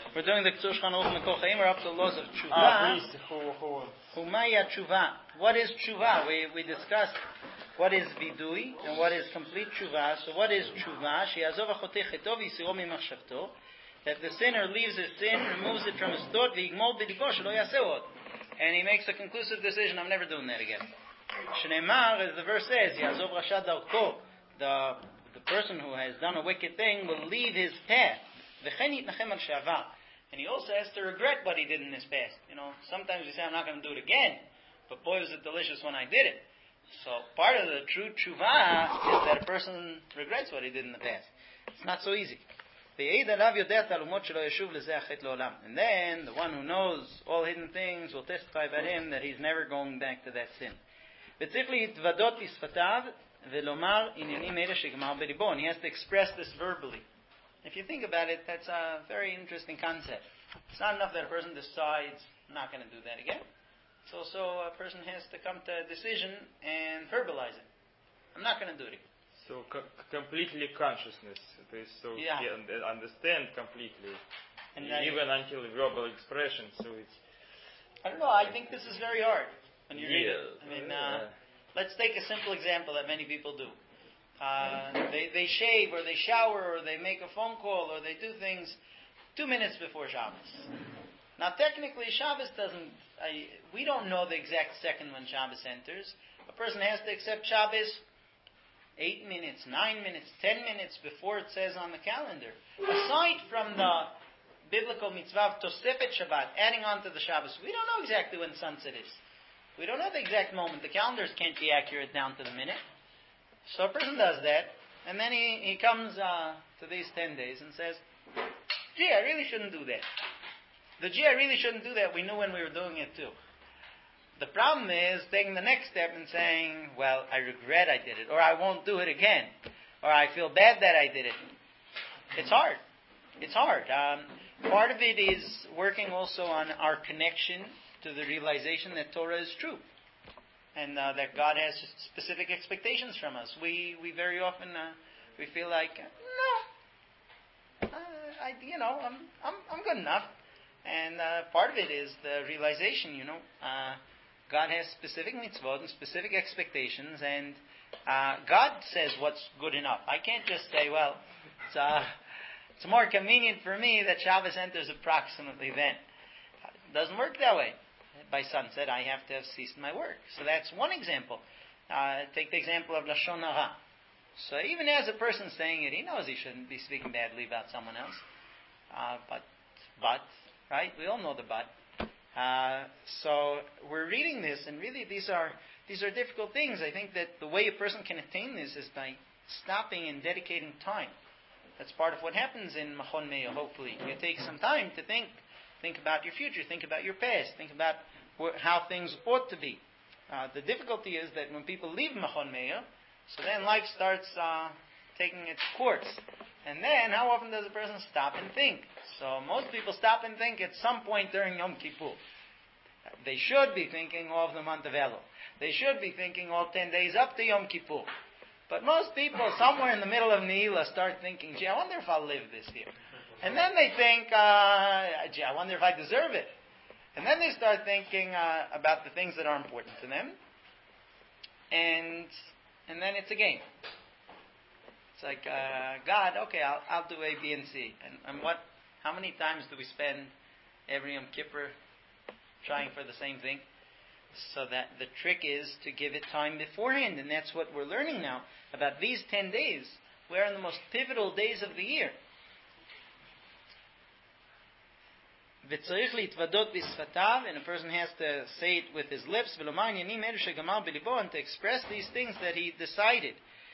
We're doing the K'tzur Shulchan Aruch Mekor Chaim. We're up to the laws of tshuva. Humaya tshuva. What is tshuva? We discussed what is vidui and what is complete tshuva. So what is tshuva? She'azov achotei cheto v'yisiro mimachshavto. That the sinner leaves his sin, removes it from his thought, v'yigmol b'libo shelo yaseh od. And he makes a conclusive decision, I'm never doing that again. Shneimar, as the verse says, Yazov Rashad Darko, the person who has done a wicked thing will leave his path. V'chen yitnachem al shavar. And he also has to regret what he did in his past. Sometimes we say, I'm not going to do it again. But boy, was it delicious when I did it. So part of the true tshuva is that a person regrets what he did in the past. It's not so easy. And then the one who knows all hidden things will testify about him that he's never going back to that sin. And he has to express this verbally. If you think about it, that's a very interesting concept. It's not enough that a person decides, I'm not going to do that again. It's also a person has to come to a decision and verbalize it. I'm not going to do it again. So completely consciousness. He understand completely. And even until verbal expression. So it's... I don't know, I think this is very hard when you read it. Let's take a simple example that many people do. They shave, or they shower, or they make a phone call, or they do things 2 minutes before Shabbos. Now, technically, Shabbos doesn't... we don't know the exact second when Shabbos enters. A person has to accept Shabbos 8 minutes, 9 minutes, 10 minutes before it says on the calendar. Aside from the biblical mitzvah of Tosefet Shabbat, adding on to the Shabbos, we don't know exactly when sunset is. We don't know the exact moment. The calendars can't be accurate down to the minute. So a person does that, and then he comes to these 10 days and says, gee, I really shouldn't do that. I really shouldn't do that, we knew when we were doing it too. The problem is taking the next step and saying, well, I regret I did it, or I won't do it again, or I feel bad that I did it. It's hard. It's hard. Part of it is working also on our connection to the realization that Torah is true. And that God has specific expectations from us. We very often we feel like I'm good enough, and part of it is the realization. God has specific mitzvot and specific expectations, and God says what's good enough. I can't just say, well, it's more convenient for me that Shabbos enters approximately then. It doesn't work that way. By sunset, I have to have ceased my work. So that's one example. Take the example of Lashon Hara. So even as a person saying it, he knows he shouldn't be speaking badly about someone else. But, right? We all know the but. So we're reading this, and really these are difficult things. I think that the way a person can attain this is by stopping and dedicating time. That's part of what happens in Machon Meah, hopefully. You take some time to think. Think about your future. Think about your past. Think about how things ought to be. The difficulty is that when people leave Machon Meah, so then life starts taking its course. And then, how often does a person stop and think? So most people stop and think at some point during Yom Kippur. They should be thinking all of the month of Elul. They should be thinking all 10 days up to Yom Kippur. But most people, somewhere in the middle of Ne'ilah, start thinking, gee, I wonder if I'll live this year. And then they think, gee, I wonder if I deserve it. And then they start thinking about the things that are important to them. And then it's a game. It's like, God, okay, I'll do A, B, and C. And how many times do we spend every Yom Kippur trying for the same thing? So that the trick is to give it time beforehand. And that's what we're learning now about these 10 days. We're in the most pivotal days of the year. And a person has to say it with his lips, and to express these things that he decided.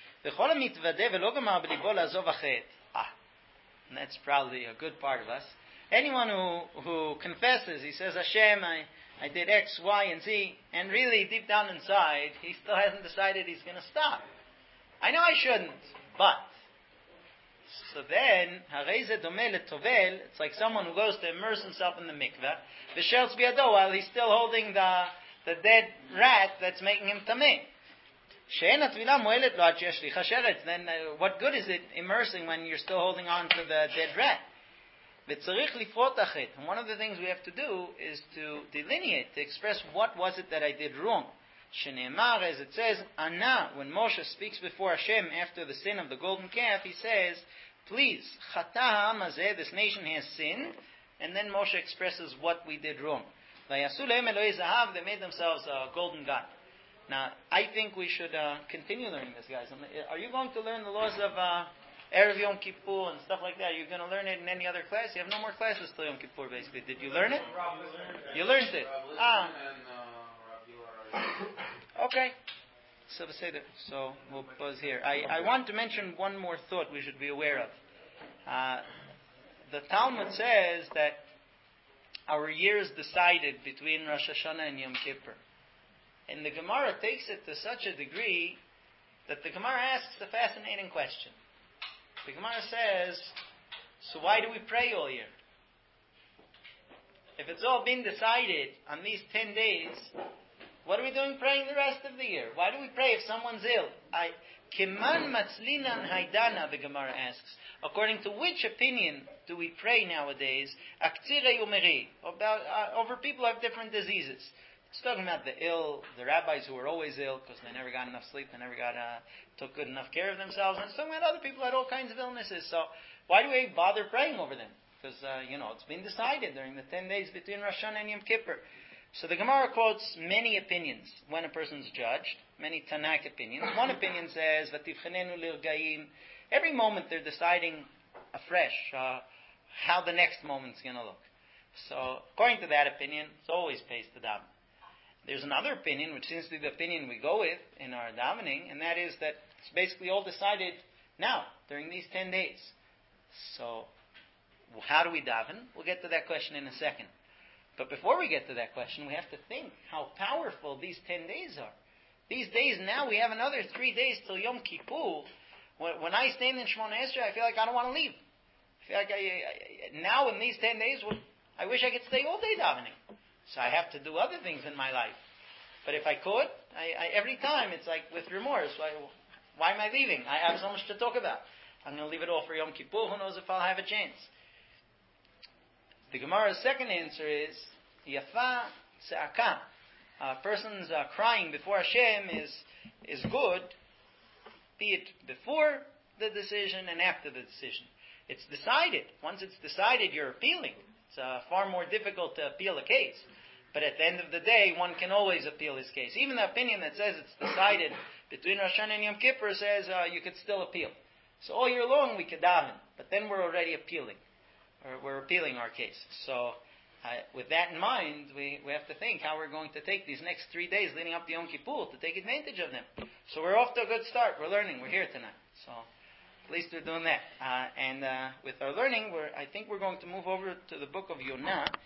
And that's probably a good part of us. Anyone who confesses, he says, Hashem, I did X, Y, and Z, and really deep down inside, he still hasn't decided he's going to stop. I know I shouldn't, but. So then, it's like someone who goes to immerse himself in the mikveh, v'shelz biyado, while he's still holding the dead rat that's making him tameh. Then what good is it immersing when you're still holding on to the dead rat? And one of the things we have to do is to delineate, to express what was it that I did wrong. Shene'emar, as it says, Ana, when Moshe speaks before Hashem after the sin of the golden calf, he says, please, Chata ha'am hazeh, this nation has sinned, and then Moshe expresses what we did wrong. Vayasu lehem Eloi zahav, they made themselves a golden god. Now, I think we should continue learning this, guys. Are you going to learn the laws of Erev Yom Kippur and stuff like that? Are you going to learn it in any other class? You have no more classes till Yom Kippur, basically. Did you learn it? You learned it. Okay. So we'll pause here. I want to mention one more thought we should be aware of. The Talmud says that our year is decided between Rosh Hashanah and Yom Kippur. And the Gemara takes it to such a degree that the Gemara asks a fascinating question. The Gemara says, so why do we pray all year? If it's all been decided on these 10 days, what are we doing praying the rest of the year? Why do we pray if someone's ill? Kiman matzlinan haidana, the Gemara asks. According to which opinion do we pray nowadays? Aktsire umeri, over people who have different diseases. It's talking about the ill, the rabbis who were always ill because they never got enough sleep, they never took good enough care of themselves. And it's talking about other people who had all kinds of illnesses. So why do we bother praying over them? Because, it's been decided during the 10 days between Rosh Hashanah and Yom Kippur. So the Gemara quotes many opinions when a person's judged, many Tanakh opinions. One opinion says, Vativchanenu lirgaim. Every moment they're deciding afresh how the next moment's going to look. So according to that opinion, it's always pays to daven. There's another opinion, which seems to be the opinion we go with in our davening, and that is that it's basically all decided now, during these 10 days. So, how do we daven? We'll get to that question in a second. But before we get to that question, we have to think how powerful these 10 days are. These days now, we have another 3 days till Yom Kippur. When I stand in Shemona Esrei, I feel like I don't want to leave. I feel like now in these 10 days, I wish I could stay all day davening. So I have to do other things in my life. But if I could, every time it's like with remorse. Why am I leaving? I have so much to talk about. I'm going to leave it all for Yom Kippur. Who knows if I'll have a chance? The Gemara's second answer is, Yafa Se'aka. A person's crying before Hashem is good, be it before the decision and after the decision. It's decided. Once it's decided, you're appealing. It's far more difficult to appeal a case. But at the end of the day, one can always appeal his case. Even the opinion that says it's decided between Rosh Hashanah and Yom Kippur says you could still appeal. So all year long we could daven, but then we're already appealing. Or we're appealing our case. So with that in mind, we have to think how we're going to take these next 3 days leading up to Yom Kippur to take advantage of them. So we're off to a good start. We're learning. We're here tonight. So at least we're doing that. And with our learning, I think we're going to move over to the book of Yonah.